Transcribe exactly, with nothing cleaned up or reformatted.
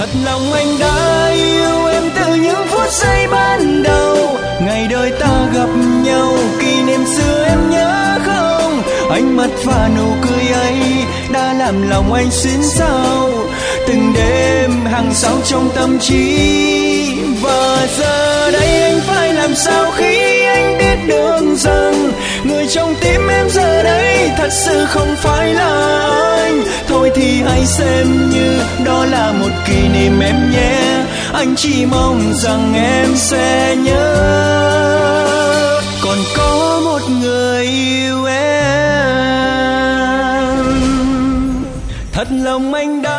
Thật lòng anh đã yêu em từ những phút giây ban đầu, ngày đời ta gặp nhau, kỷ niệm xưa em nhớ không? Ánh mắt và nụ cười ấy đã làm lòng anh xuyến xao, từng đêm hàng sao trong tâm trí. Và giờ đây anh phải làm sao khi anh biết được rằng người trong tim em giờ đây thật sự không phải là anh. Thôi thì hãy xem như đó là một kỷ niệm em nhé, anh chỉ mong rằng em sẽ nhớ còn có một người yêu em. Thật lòng anh đã